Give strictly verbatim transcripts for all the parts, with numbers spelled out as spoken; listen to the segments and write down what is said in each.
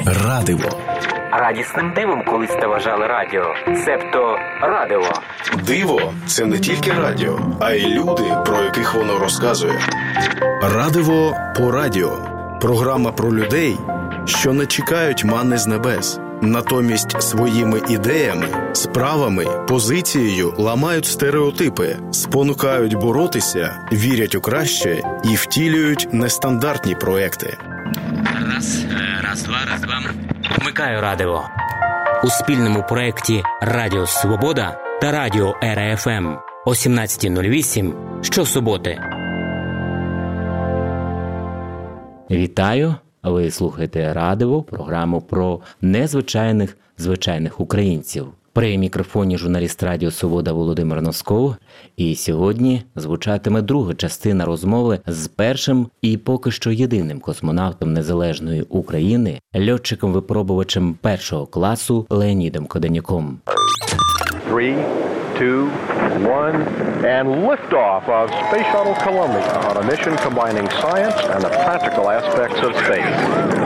Радиво. Радісним дивом колись та вважали радіо, себто радиво. Диво – це не тільки радіо, а й люди, про яких воно розказує. Радиво по радіо. Програма про людей, що не чекають манни з небес. Натомість своїми ідеями, справами, позицією ламають стереотипи, спонукають боротися, вірять у краще і втілюють нестандартні проекти. Раз, раз, два, раз, два. Вмикаю радио. У спільному проєкті «Радіо Свобода» та «Радіо Ера еф ем» о сімнадцята нуль вісім щосуботи. Вітаю! Ви слухаєте Радиво, програму про незвичайних звичайних українців. При мікрофоні журналіст Радіо Свобода Володимир Носков. І сьогодні звучатиме друга частина розмови з першим і поки що єдиним космонавтом Незалежної України, льотчиком-випробувачем першого класу Леонідом Каденюком. Three, two, one, and liftoff of Space Shuttle Columbia on a mission combining science and the practical aspects of space.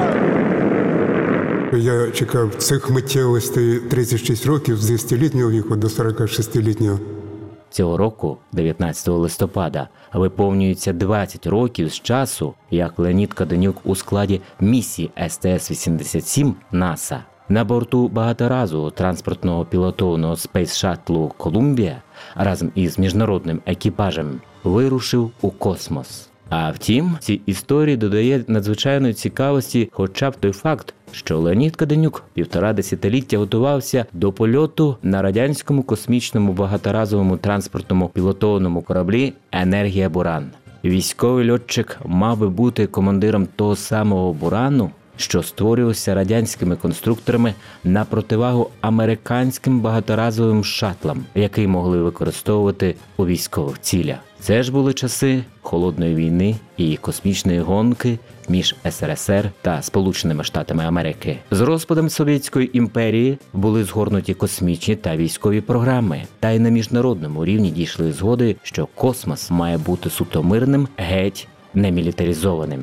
Я чекав цих миттєвостей тридцять шість років з десятилітнього віку до сорок шестилітнього. Цього року, дев'ятнадцятого листопада, виповнюється двадцять років з часу, як Леонід Каденюк у складі місії ес те ес вісімдесят сім НАСА на борту багаторазового транспортного пілотованого спейс-шаттлу «Колумбія» разом із міжнародним екіпажем вирушив у космос. А втім, цій історії додає надзвичайної цікавості хоча б той факт, що Леонід Каденюк півтора десятиліття готувався до польоту на радянському космічному багаторазовому транспортному пілотованому кораблі «Енергія Буран». Військовий льотчик мав би бути командиром того самого «Бурану», що створювався радянськими конструкторами на противагу американським багаторазовим шаттлам, які могли використовувати у військових цілях. Це ж були часи Холодної війни і космічної гонки між ес ер ес ер та Сполученими Штатами Америки. З розпадом Совєтської імперії були згорнуті космічні та військові програми, та й на міжнародному рівні дійшли згоди, що космос має бути суто мирним, геть не мілітаризованим.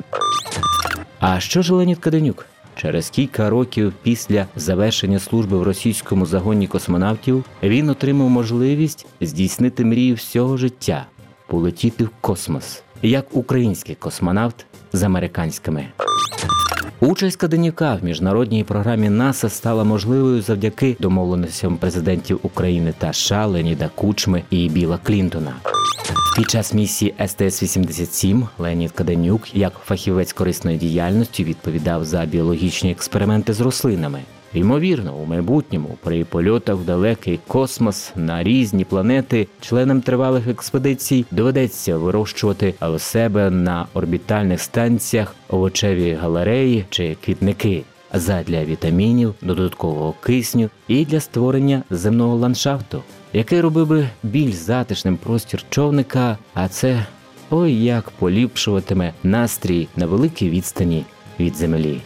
А що ж Леонід Каденюк? Через кілька років після завершення служби в російському загоні космонавтів він отримав можливість здійснити мрію всього життя – полетіти в космос, як український космонавт з американськими. Участь Каденюка в міжнародній програмі НАСА стала можливою завдяки домовленостям президентів України та США Леоніда Кучми і Білла Клінтона. Під час місії ес те ес вісімдесят сім Леонід Каденюк, як фахівець корисної діяльності, відповідав за біологічні експерименти з рослинами. Ймовірно, у майбутньому при польотах в далекий космос на різні планети членам тривалих експедицій доведеться вирощувати у себе на орбітальних станціях овочеві галереї чи квітники задля вітамінів, додаткового кисню і для створення земного ландшафту, який робив би більш затишним простір човника, а це ой як поліпшуватиме настрій на великій відстані від землі.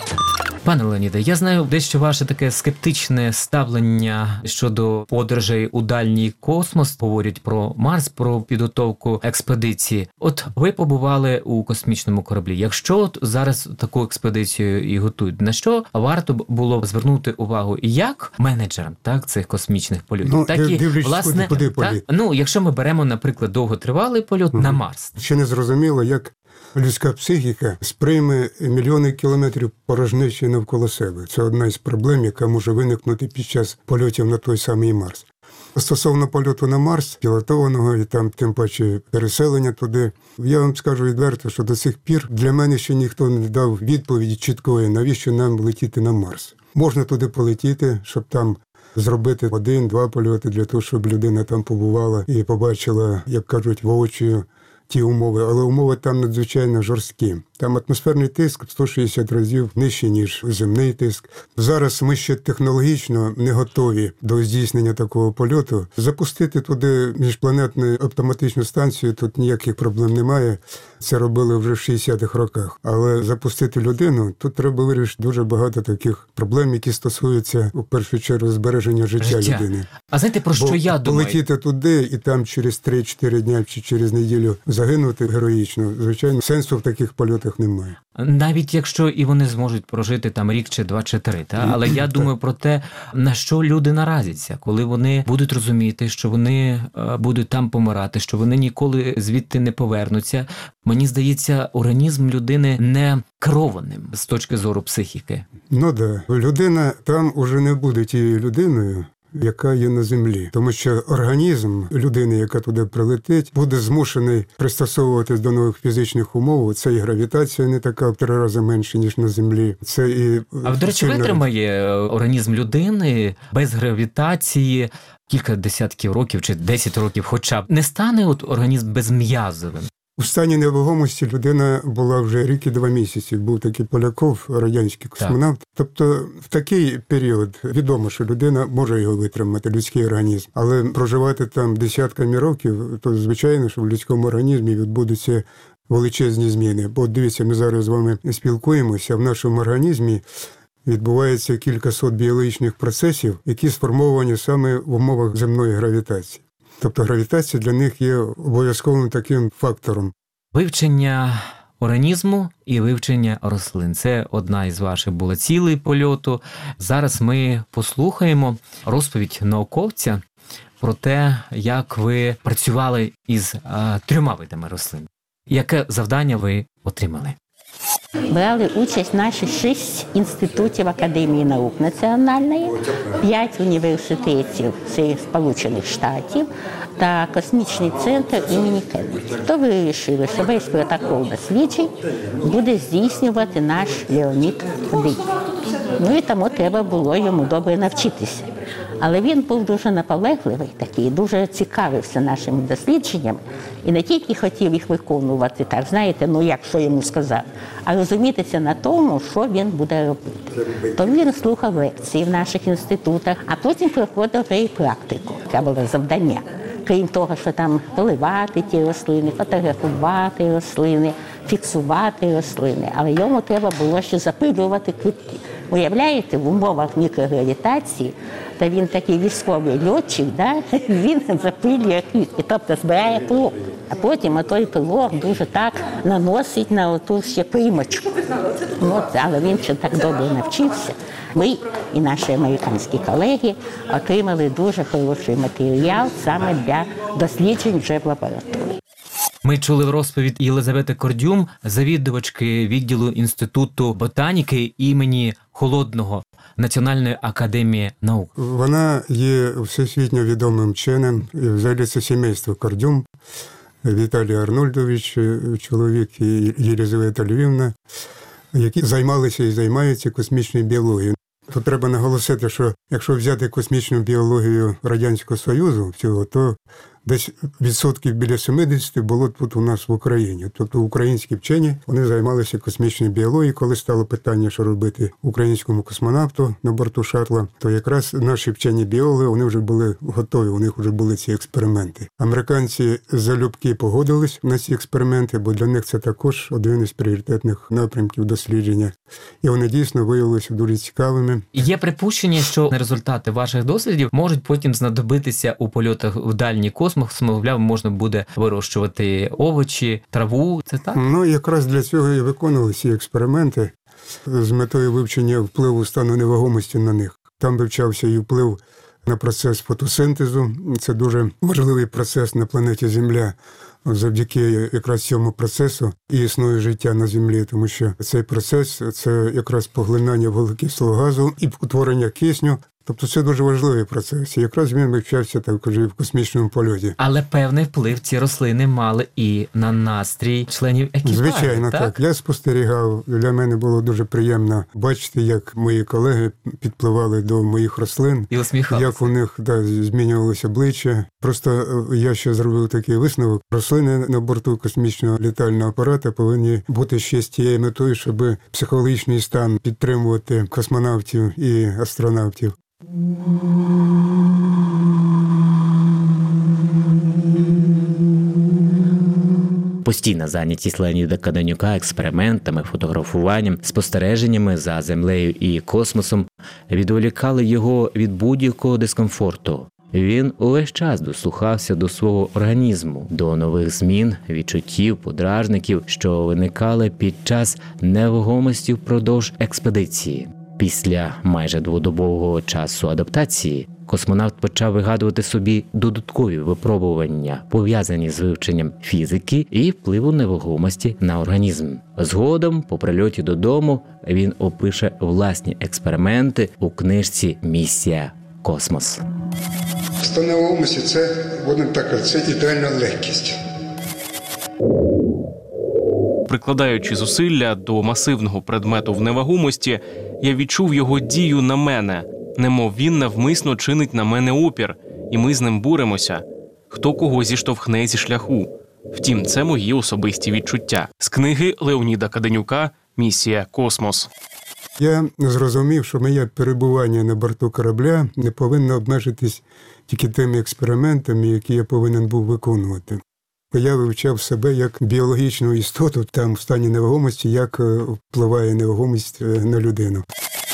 Пане Леоніде, я знаю дещо ваше таке скептичне ставлення щодо подорожей у дальній космос. Говорять про Марс, про підготовку експедиції. От ви побували у космічному кораблі. Якщо от зараз таку експедицію і готують, на що варто було б звернути увагу як менеджерам, так, цих космічних польотів, ну, так і, власне, куди так, ну, якщо ми беремо, наприклад, довготривалий польот угу. на Марс. Ще не зрозуміло, як людська психіка сприйме мільйони кілометрів порожнечі навколо себе. Це одна із проблем, яка може виникнути під час польотів на той самий Марс. Стосовно польоту на Марс, пілотованого і там тим паче переселення туди, я вам скажу відверто, що до сих пір для мене ще ніхто не дав відповіді чіткої, навіщо нам летіти на Марс. Можна туди полетіти, щоб там зробити один-два польоти для того, щоб людина там побувала і побачила, як кажуть, воочию ті умови, але умови там надзвичайно жорсткі. Там атмосферний тиск сто шістдесят разів нижче, ніж земний тиск. Зараз ми ще технологічно не готові до здійснення такого польоту. Запустити туди міжпланетну автоматичну станцію, тут ніяких проблем немає. Це робили вже в шістдесятих роках. Але запустити людину, тут треба вирішити дуже багато таких проблем, які стосуються, у першу чергу, збереження життя, життя. людини. А знаєте, про що Бо я думаю? Полетіти туди і там через три-чотири дня чи через неділю загинути героїчно, звичайно, сенсу в таких польотах експериментах немає. Навіть якщо і вони зможуть прожити там рік чи два чи три, та? Але я думаю про те, на що люди наразяться, коли вони будуть розуміти, що вони будуть там помирати, що вони ніколи звідти не повернуться. Мені здається, організм людини не керованим з точки зору психіки. Ну да, людина там уже не буде тією людиною, яка є на землі. Тому що організм людини, яка туди прилетить, буде змушений пристосовуватись до нових фізичних умов. Це і гравітація не така в три рази менше, ніж на землі. Це і А, до речі, сильно... витримає організм людини без гравітації кілька десятків років чи десять років хоча б. Не стане от організм безм'язовим? У стані невагомості людина була вже рік і два місяці. Був такий Поляков, радянський космонавт. Так. Тобто в такий період відомо, що людина може його витримати, людський організм. Але проживати там десятками років, то звичайно, що в людському організмі відбудуться величезні зміни. Бо дивіться, ми зараз з вами спілкуємося, в нашому організмі відбувається кількасот біологічних процесів, які сформовані саме в умовах земної гравітації. Тобто гравітація для них є обов'язковим таким фактором. Вивчення організму і вивчення рослин – це одна із ваших була цілей польоту. Зараз ми послухаємо розповідь науковця про те, як ви працювали із а, трьома видами рослин. Яке завдання ви отримали? Брали участь наші шість інститутів Академії наук національної, п'ять університетів Сполучених Штатів та космічний центр імені Кеннеді. То вирішили, що весь протокол досліджень буде здійснювати наш Леонід Фадеєв. Ну і тому треба було йому добре навчитися. Але він був дуже наполегливий такий, дуже цікавився нашими дослідженнями і не тільки хотів їх виконувати, так, знаєте, ну як, що йому сказав, а розумітися на тому, що він буде робити. То він слухав лекції в наших інститутах, а потім проходив вже і практику. Це було завдання. Крім того, що там поливати ті рослини, фотографувати рослини, фіксувати рослини, але йому треба було ще запилювати квітки. Уявляєте, в умовах мікрогравітації, та він такий військовий льотчик, да? Він запилює квітки, тобто збирає пилок. А потім отой пилок дуже так наносить на оту ще примочку. От, але він ще так добре навчився. Ми і наші американські колеги отримали дуже хороший матеріал саме для досліджень вже в лабораторії. Ми чули розповідь Єлизавети Кордюм, завідувачки відділу Інституту ботаніки імені Холодного Національної академії наук. Вона є всесвітньо відомим вченим, і взагалі це сімейство Кордюм, Віталій Арнольдович, чоловік, і Єлизавета Львівна, які займалися і займаються космічною біологією. Тут треба наголосити, що якщо взяти космічну біологію Радянського Союзу всього, то десь відсотків біля сімдесят було тут у нас в Україні. Тобто українські вчені, вони займалися космічною біологією. Коли стало питання, що робити українському космонавту на борту шаттла, то якраз наші вчені біологи, вони вже були готові, у них вже були ці експерименти. Американці залюбки погодились на ці експерименти, бо для них це також один із пріоритетних напрямків дослідження. І вони дійсно виявилися дуже цікавими. Є припущення, що результати ваших дослідів можуть потім знадобитися у польотах в дальній космос, мовляв, можна буде вирощувати овочі, траву, це так? Ну, якраз для цього і виконували ці експерименти з метою вивчення впливу стану невагомості на них. Там вивчався і вплив на процес фотосинтезу. Це дуже важливий процес на планеті Земля. Завдяки якраз цьому процесу і існує життя на Землі, тому що цей процес – це якраз поглинання вуглекислого газу і утворення кисню. Тобто це дуже важливий процес. І якраз він вивчався також і в космічному польоті. Але певний вплив ці рослини мали і на настрій членів екіпажу, Звичайно, так? так. Я спостерігав. Для мене було дуже приємно бачити, як мої колеги підпливали до моїх рослин. І усміхалися. Як у них да, змінювалося обличчя. Просто я ще зробив такий висновок. Рослини на борту космічного літального апарата повинні бути ще з тією метою, щоб психологічний стан підтримувати космонавтів і астронавтів. Постійна зайнятість Леоніда Каденюка експериментами, фотографуванням, спостереженнями за Землею і космосом відволікали його від будь-якого дискомфорту. Він увесь час дослухався до свого організму, до нових змін, відчуттів, подражників, що виникали під час невагомості впродовж експедиції. Після майже дводобового часу адаптації космонавт почав вигадувати собі додаткові випробування, пов'язані з вивченням фізики і впливу невагомості на організм. Згодом, по прильоті додому, він опише власні експерименти у книжці «Місія Космос». Стан невагомості – це, будемо так казати, це ідеальна легкість. Прикладаючи зусилля до масивного предмету в невагомості, я відчув його дію на мене, немов він навмисно чинить на мене опір, і ми з ним боремося. Хто кого зіштовхне зі шляху. Втім, це мої особисті відчуття. З книги Леоніда Каденюка «Місія Космос». Я зрозумів, що моє перебування на борту корабля не повинно обмежитись тільки тими експериментами, які я повинен був виконувати. Я вивчав себе як біологічну істоту, там в стані невагомості, як впливає невагомість на людину.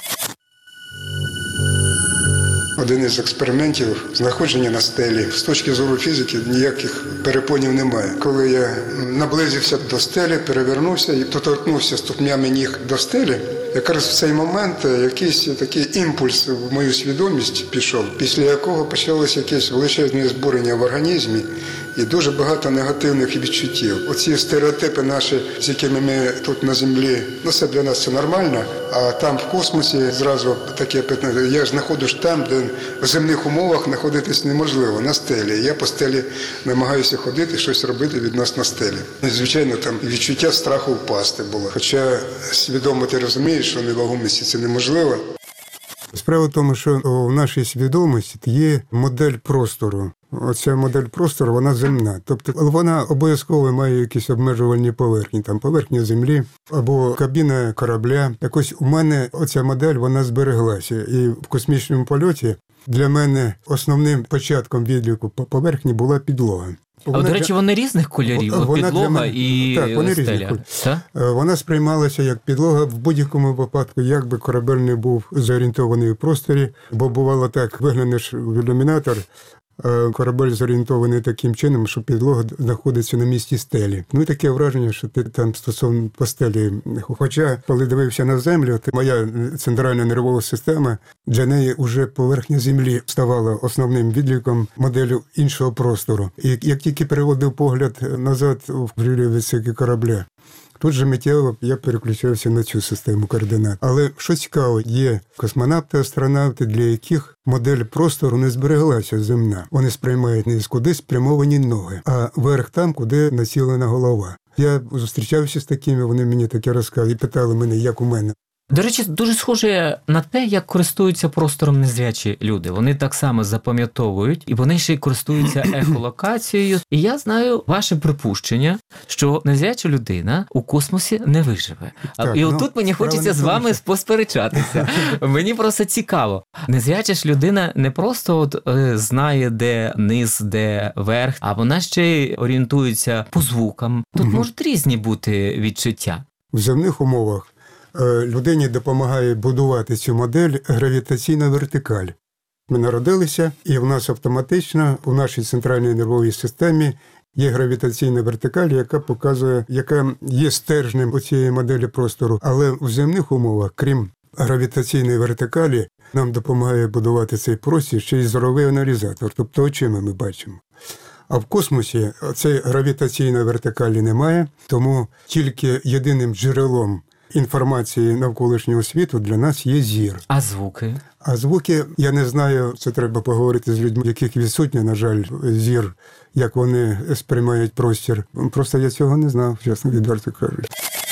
Один із експериментів – знаходження на стелі. З точки зору фізики ніяких перепонів немає. Коли я наблизився до стелі, перевернувся і доторкнувся ступнями ніг до стелі, якраз в цей момент якийсь такий імпульс в мою свідомість пішов, після якого почалося якесь величезне збурення в організмі і дуже багато негативних відчуттів. Оці стереотипи наші, з якими ми тут на землі, ну це для нас це нормально, а там в космосі зразу таке питання, я ж знаходжусь там, де в земних умовах знаходитись неможливо, на стелі. Я по стелі намагаюся ходити, щось робити відносно стелі. Звичайно, там відчуття страху впасти було. Хоча свідомо ти розумієш, що невагомості це неможливо. Справа в тому, що в нашій свідомості є модель простору. Оця модель простору, вона земна. Тобто вона обов'язково має якісь обмежувальні поверхні, там поверхня землі або кабіна корабля. Якось у мене оця модель, вона збереглася. І в космічному польоті для мене основним початком відліку по поверхні була підлога. А, до речі, вони різних кольорів, от підлога мене... і так, вони стеля. Вона сприймалася як підлога в будь-якому випадку, як би корабель не був зорієнтований у просторі, бо бувало так, виглянеш в ілюмінатор, корабель зорієнтований таким чином, що підлога знаходиться на місці стелі. Ну і таке враження, що ти там стосовно по стелі. Хоча, коли дивився на землю, то моя центральна нервова система, для неї вже поверхня землі ставала основним відліком моделі іншого простору. І як тільки переводив погляд назад в крилі відсеки корабля, тут же миттєво я переключався на цю систему координат. Але що цікаво, є космонавти, астронавти, для яких модель простору не збереглася земна. Вони сприймають не куди спрямовані ноги, а вверх там, куди націлена голова. Я зустрічався з такими, вони мені таке розказали і питали мене, як у мене. До речі, дуже схоже на те, як користуються простором незрячі люди. Вони так само запам'ятовують, і вони ще й користуються ехолокацією. І я знаю ваше припущення, що незряча людина у космосі не виживе. Так, і отут ну, мені хочеться з вами що... посперечатися. Мені просто цікаво. Незряча ж людина не просто от, е, знає, де низ, де верх, а вона ще й орієнтується по звукам. Тут угу. можуть різні бути відчуття. В земних умовах людині допомагає будувати цю модель гравітаційна вертикаль. Ми народилися, і в нас автоматично у нашій центральній нервовій системі є гравітаційна вертикаль, яка показує, яка є стержнем у цієї моделі простору. Але в земних умовах, крім гравітаційної вертикалі, нам допомагає будувати цей простір ще й зоровий аналізатор, тобто очима ми бачимо. А в космосі цієї гравітаційної вертикалі немає, тому тільки єдиним джерелом інформації навколишнього світу для нас є зір. А звуки? А звуки, я не знаю, це треба поговорити з людьми, яких відсутня, на жаль, зір, як вони сприймають простір. Просто я цього не знав, чесно, відверто кажучи.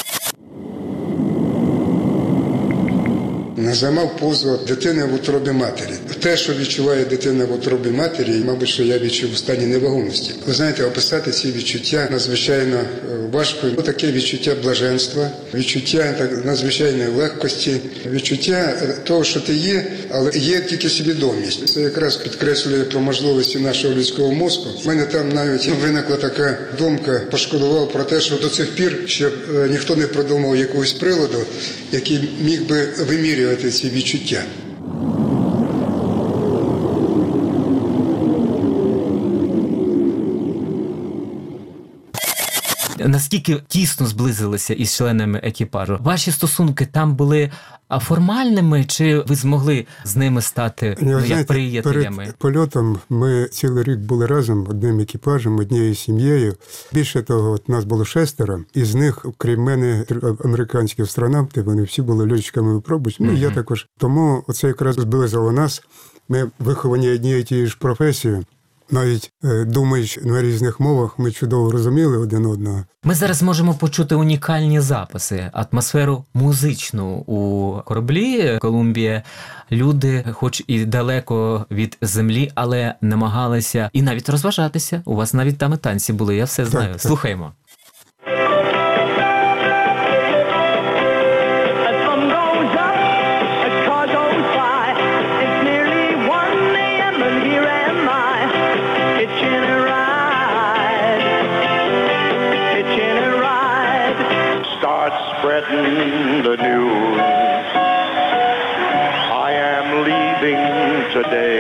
Займав позу дитини в утробі матері. Те, що відчуває дитина в утробі матері, мабуть, що я відчув у стані невагомості. Ви знаєте, описати ці відчуття надзвичайно важко. Таке відчуття блаженства, відчуття так, надзвичайної легкості, відчуття того, що ти є, але є тільки свідомість. Це якраз підкреслює про можливості нашого людського мозку. У мене там навіть виникла така думка, пошкодував про те, що до цих пір ще ніхто не придумав якогось приладу, який міг би вимірювати ці відчуття. наскільки тісно зблизилися із членами екіпажу? Ваші стосунки там були формальними, чи ви змогли з ними стати ну, знаєте, як приятелями? Перед польотом ми цілий рік були разом, одним екіпажем, однією сім'єю. Більше того, от нас було шестеро, із них, крім мене, американські астронавти, вони всі були льотчиками-випробувачами, ну, mm-hmm. я також. Тому оце якраз зблизило нас. Ми виховані однією тією ж професією. Навіть думаючи на різних мовах, ми чудово розуміли один одного. Ми зараз можемо почути унікальні записи, атмосферу музичну у кораблі «Колумбія». Люди, хоч і далеко від землі, але намагалися і навіть розважатися. У вас навіть там і танці були, я все знаю. Так, так. Слухаємо. Spreading the news. I am leaving today.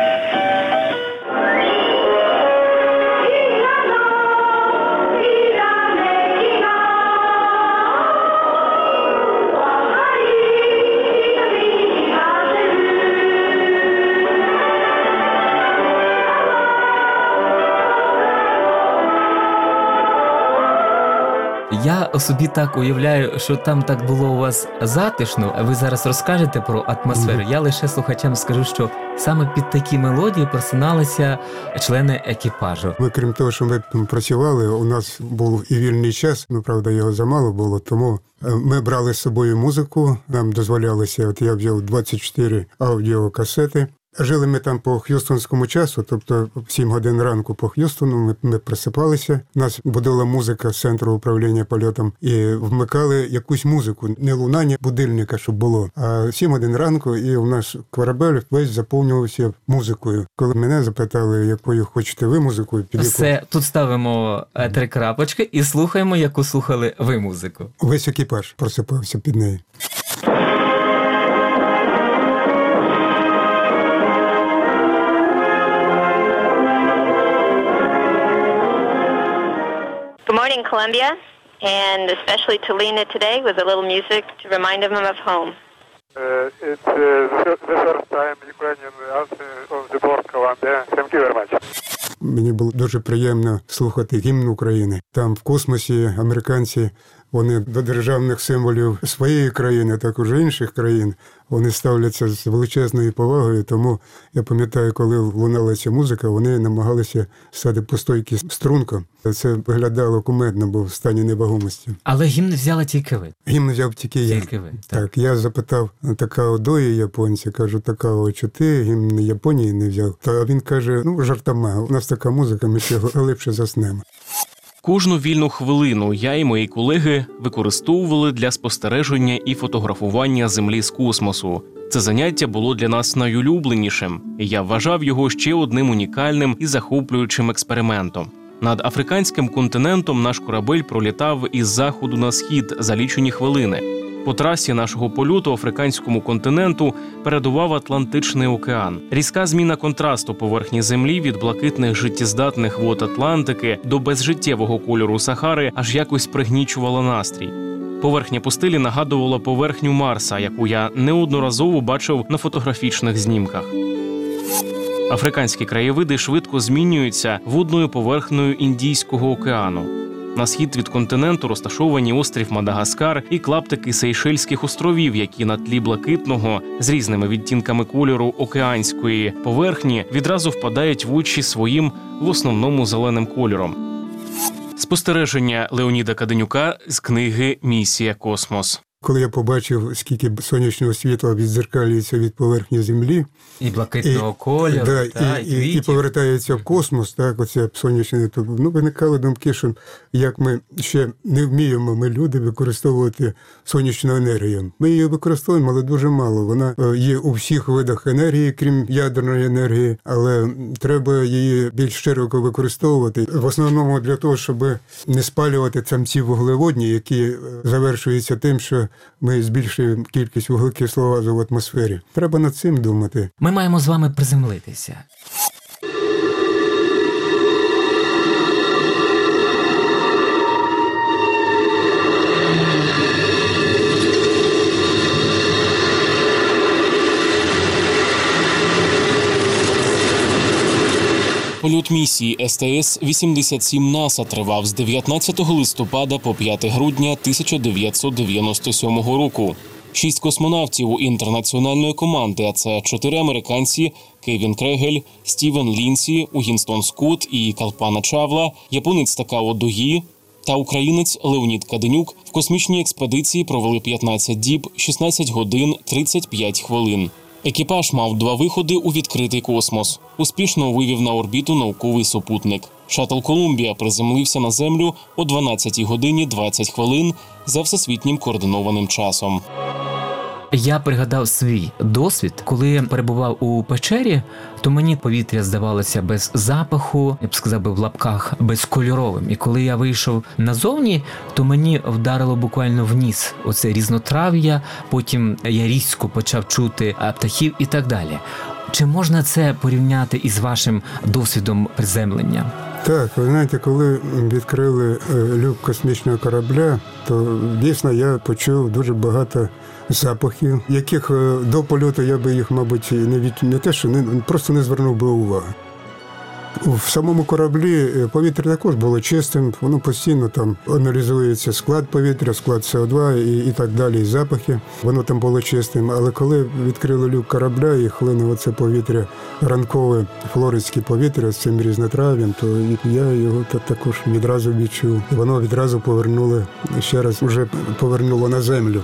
Я собі так уявляю, що там так було у вас затишно, а ви зараз розкажете про атмосферу. Mm-hmm. Я лише слухачам скажу, що саме під такі мелодії просиналися члени екіпажу. Ми, крім того, що ми працювали, у нас був і вільний час, ну, правда, його замало було, тому ми брали з собою музику, нам дозволялося, от я взяв двадцять чотири аудіокасети. Жили ми там по х'юстонському часу, тобто в сім годин ранку по Х'юстону ми, ми просипалися. Нас будила музика з центру управління польотом і вмикали якусь музику, не лунання будильника, щоб було, а сім годин ранку, і у нас корабель весь заповнювався музикою. Коли мене запитали, якою хочете ви музику, під яку... Все, тут ставимо три крапочки і слухаємо, яку слухали ви музику. Весь екіпаж просипався під неї. Good morning, Columbia, and especially to Lena today with a little music to remind him of home. Uh, it's uh, the, the first time Ukrainian answer on the board Columbia. Thank you very much. Мені було дуже приємно слухати гімн України. Там в космосі американці, вони до державних символів своєї країни, також інших країн, вони ставляться з величезною повагою, тому я пам'ятаю, коли лунала ця музика, вони намагалися стати по стойці струнком. Це виглядало кумедно, бо в стані невагомості. Але гімн взяли тільки ви? Гімн взяв тільки я. Тільки ви, так. Так, я запитав Такао Дої, японця, кажу, Такао, чи ти гімн Японії не взяв? А він каже, ну, жартома, у нас така музика, ми ще глибше заснемо. Кожну вільну хвилину я і мої колеги використовували для спостереження і фотографування Землі з космосу. Це заняття було для нас найулюбленішим, і я вважав його ще одним унікальним і захоплюючим експериментом. Над африканським континентом наш корабель пролітав із заходу на схід за лічені хвилини. По трасі нашого польоту африканському континенту передував Атлантичний океан. Різка зміна контрасту поверхні Землі від блакитних життєздатних вод Атлантики до безжиттєвого кольору Сахари аж якось пригнічувала настрій. Поверхня пустелі нагадувала поверхню Марса, яку я неодноразово бачив на фотографічних знімках. Африканські краєвиди швидко змінюються водною поверхнею Індійського океану. На схід від континенту розташовані острів Мадагаскар і клаптики Сейшельських островів, які на тлі блакитного, з різними відтінками кольору океанської поверхні відразу впадають в очі своїм, в основному, зеленим кольором. Спостереження Леоніда Каденюка з книги «Місія Космос». Коли я побачив, скільки сонячного світла віддзеркалюється від поверхні Землі, і блакитного і, кольору, да, та, і, і, і повертається в космос, так, оце сонячне, то, ну, виникали думки, що як ми ще не вміємо, ми люди, використовувати сонячну енергію. Ми її використовуємо, але дуже мало. Вона є у всіх видах енергії, крім ядерної енергії, але треба її більш широко використовувати. В основному для того, щоб не спалювати там ці вуглеводні, які завершуються тим, що ми збільшуємо кількість вуглекислого газу в атмосфері. Треба над цим думати. Ми маємо з вами приземлитися. Польот місії ес те ес вісімдесят сім НАСА тривав з дев'ятнадцятого листопада по п'яте грудня тисяча дев'ятсот дев'яносто сьомого року. Шість космонавтів інтернаціональної команди, а це чотири американці – Кевін Крегель, Стівен Лінсі, Угінстон Скотт і Калпана Чавла, японець Такао Догі та українець Леонід Каденюк в космічній експедиції провели п'ятнадцять діб, шістнадцять годин, тридцять п'ять хвилин. Екіпаж мав два виходи у відкритий космос. Успішно вивів на орбіту науковий супутник. Шаттл «Колумбія» приземлився на Землю о дванадцятій годині двадцять хвилин за всесвітнім координованим часом. Я пригадав свій досвід, коли я перебував у печері, то мені повітря здавалося без запаху, я б сказав би в лапках, безкольоровим. І коли я вийшов назовні, то мені вдарило буквально в ніс оце різнотрав'я, потім я різко почав чути птахів і так далі. Чи можна це порівняти із вашим досвідом приземлення? Так, ви знаєте, коли відкрили люк космічного корабля, то дійсно я почув дуже багато запахів, яких до польоту я би їх, мабуть, не від не те, що не просто не звернув би уваги. В самому кораблі повітря також було чистим, воно постійно там аналізується склад повітря, склад С О два і, і так далі, і запахи. Воно там було чистим, але коли відкрили люк корабля і хлинуло це повітря, ранкове флоридське повітря з цим різнотрав'ям, то я його також відразу відчув. І воно відразу повернуло, ще раз вже повернуло на землю.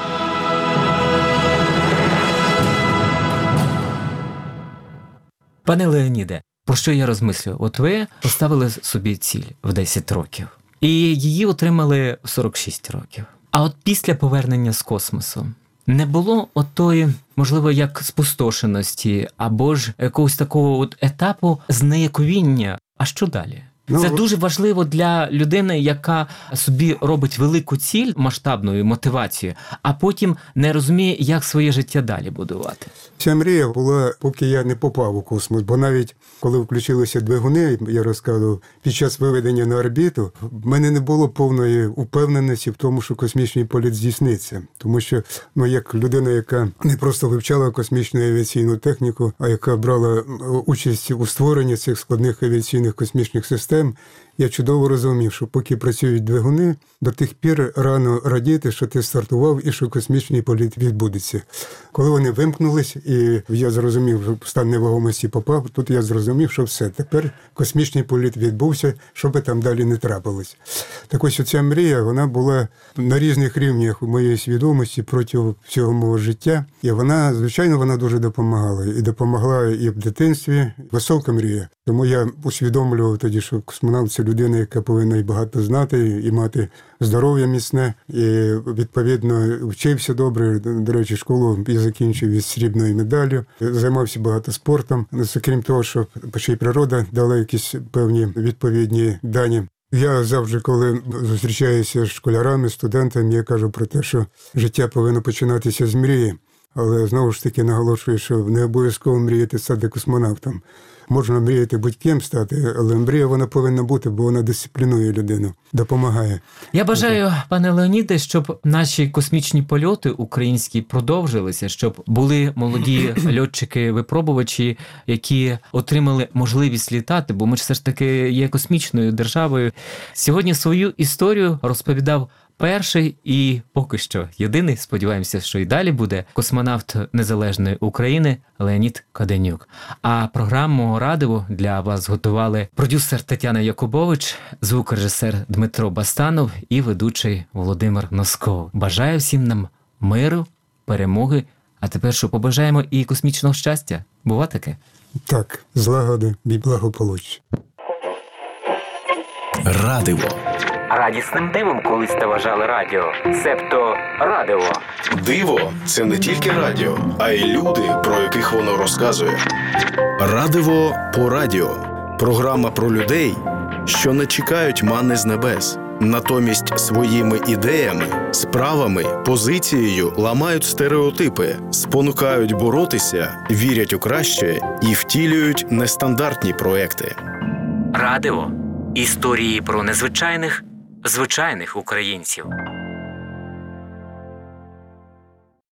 Пане Леоніде, про що я розмислюю? От ви поставили собі ціль в десять років, і її отримали в сорок шість років. А от після повернення з космосу не було отої, можливо, як спустошеності, або ж якогось такого от етапу зніяковіння. А що далі? Ну, Це дуже важливо для людини, яка собі робить велику ціль масштабною мотивацією, а потім не розуміє, як своє життя далі будувати. Ця мрія була, поки я не попав у космос, бо навіть коли включилися двигуни, я розказував, під час виведення на орбіту, в мене не було повної упевненості в тому, що космічний політ здійсниться. Тому що, ну, як людина, яка не просто вивчала космічну авіаційну техніку, а яка брала участь у створенні цих складних авіаційних космічних систем, я чудово розумів, що поки працюють двигуни, до тих пір рано радіти, що ти стартував і що космічний політ відбудеться. Коли вони вимкнулись, і я зрозумів, що стан невагомості попав, тут я зрозумів, що все, тепер космічний політ відбувся, що би там далі не трапилось. Так ось оця мрія, вона була на різних рівнях у моєї свідомості протягом всього мого життя. І вона, звичайно, вона дуже допомагала. І допомогла і в дитинстві, висока мрія. Тому я усвідомлював тоді, що космонавт – це людина, яка повинна і багато знати, і мати здоров'я міцне, і, відповідно, вчився добре. До речі, школу я закінчив із срібною медаллю, займався багато спортом. Крім того, що ще й природа дала якісь певні відповідні дані. Я завжди, коли зустрічаюся з школярами, студентами, я кажу про те, що життя повинно починатися з мрії. Але, знову ж таки, наголошую, що не обов'язково мріяти стати космонавтом. Можна мріяти будь-ким стати, але мрія вона повинна бути, бо вона дисциплінує людину, допомагає. Я бажаю, пане Леоніде, щоб наші космічні польоти українські продовжилися, щоб були молоді льотчики-випробувачі, які отримали можливість літати, бо ми ж все ж таки є космічною державою. Сьогодні свою історію розповідав перший і поки що єдиний, сподіваємося, що і далі буде, космонавт Незалежної України Леонід Каденюк. А програму «Радиво» для вас готували продюсер Тетяна Якубович, звукорежисер Дмитро Бастанов і ведучий Володимир Носков. Бажаю всім нам миру, перемоги, а тепер що, побажаємо і космічного щастя. Бува таке? Так, злагоди і благополуччя. Радиво. Радісним дивом колись та вважали радіо, себто радиво. Диво – це не тільки радіо, а й люди, про яких воно розказує. Радиво по радіо. Програма про людей, що не чекають манни з небес. Натомість своїми ідеями, справами, позицією ламають стереотипи, спонукають боротися, вірять у краще і втілюють нестандартні проекти. Радиво. Історії про незвичайних, звичайних українців.